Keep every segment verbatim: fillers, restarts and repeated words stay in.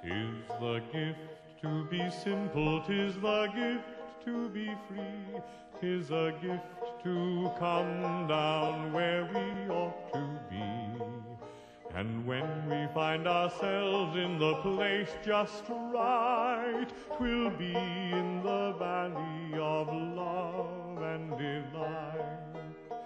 'Tis the gift to be simple, 'tis the gift to be free, 'tis a gift to come down where we ought to be. And when we find ourselves in the place just right, 'twill be in the valley of love and delight.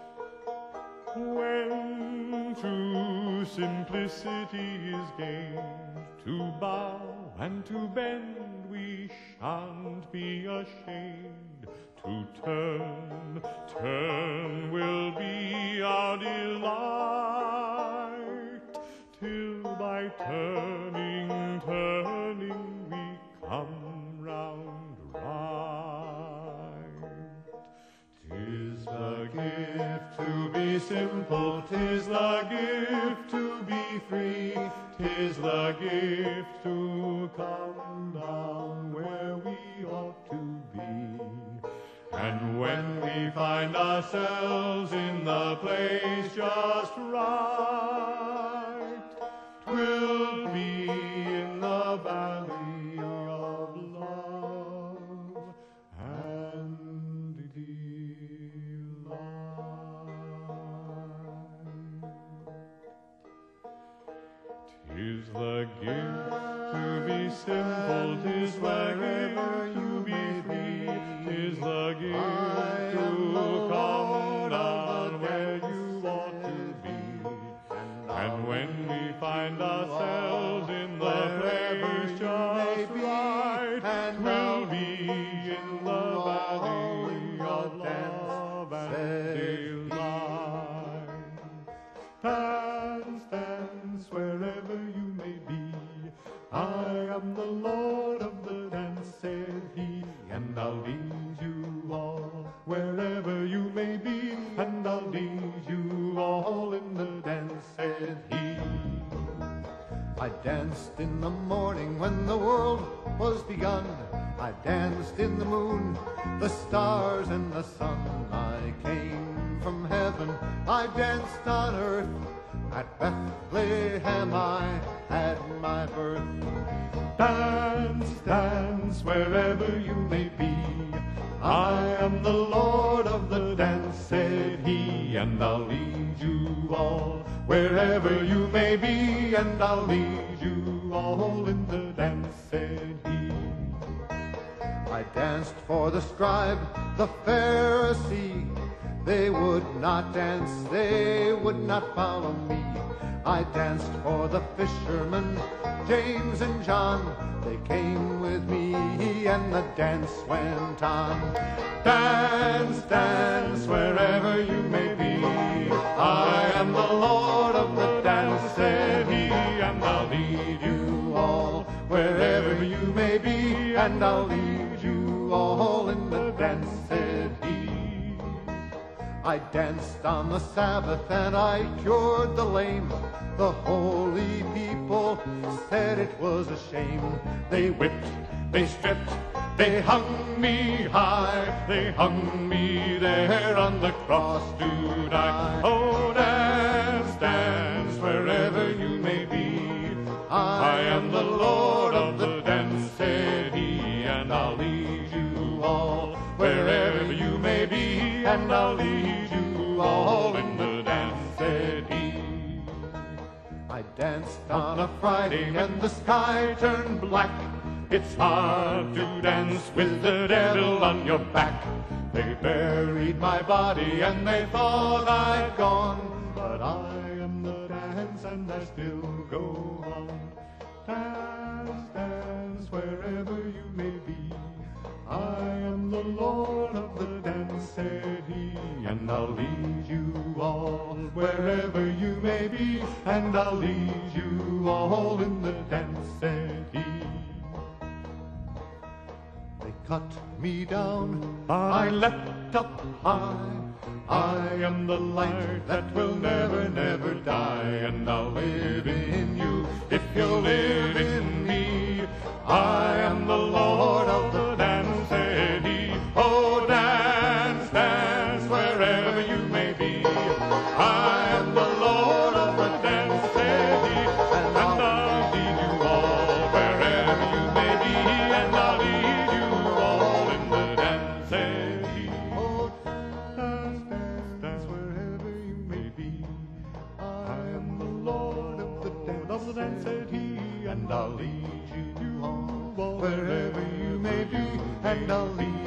When true simplicity is gained, to bow and to bend we shan't be ashamed. To turn, turn will be our delight, till by turning, turning we come round right. 'Tis the gift to be simple, 'tis the gift to be free, 'tis the gift to come down where we ought to be. And when we find ourselves in the place just right, 'twill be in the valley of love and delight. 'Tis the gift to be simple, 'tis the gift to be free, 'tis the gift to come down where you ought to be. And when we find ourselves in the place just right, we'll be in the valley of love and delight. Dance, dance, wherever you may be, I am the Lord of the dance, said he, and I'll lead you all wherever you may be, and I'll lead you all in the dance, said he. I danced in the morning when the world was begun, I danced in the moon, the stars and the sun. I came from heaven, I danced on earth, at Bethlehem I had my birth. Dance, dance, wherever you may be, I am the Lord of the dance, said he, and I'll lead you all wherever you may be, and I'll lead you all in the dance, said he. I danced for the scribe, the Pharisee, they would not dance, they would not follow me. I danced for the fishermen, James and John, they came with me, and the dance went on. Dance, dance, wherever you may be, I am the Lord of the dance, said he, and I'll lead you all wherever you may be, and I'll lead you all in the dance, said he. I danced on the Sabbath and I cured the lame. The holy people said it was a shame. They whipped, they stripped, they hung me high. They hung me there on the cross to die. Oh, dance, dance, wherever you may be, I am the Lord of the dance, said he, and I'll lead you all wherever you may be, and I'll lead you all in the dance, said he. I danced on a Friday and the sky turned black. It's hard to dance with the devil on your back. They buried my body and they thought I'd gone, but I am the dance and I still go on. Dance, dance, wherever you may be, I am the Lord of the dance, said he, and I'll lead you all wherever you may be, and I'll lead you all in the dance, said he. They cut me down, I leapt up high, I am the light that will never, never die, and I'll live in you if you'll live in me. I am the Lord of the dance, said he. Oh, dance, dance, wherever you may be, I am the Lord of the dance, said he, and I'll lead you all wherever the dance, said he, and I'll lead you all wherever you may be, and I'll lead